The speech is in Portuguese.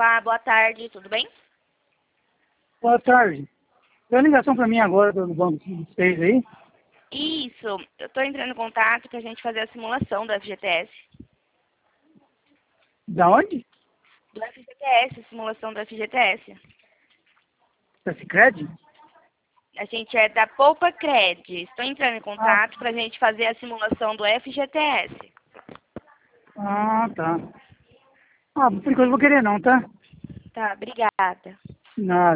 Olá, boa tarde, tudo bem? Boa tarde. Tem uma ligação para mim agora do banco de vocês aí? Isso, eu estou entrando em contato para a gente fazer a simulação do FGTS. Da onde? Do FGTS, simulação do FGTS. Da Sicredi? A gente é da Poupa Cred. Estou entrando em Ah, contato para a gente fazer a simulação do FGTS. tá. Ah, por enquanto eu vou querer não, tá? Tá, obrigada. Nada.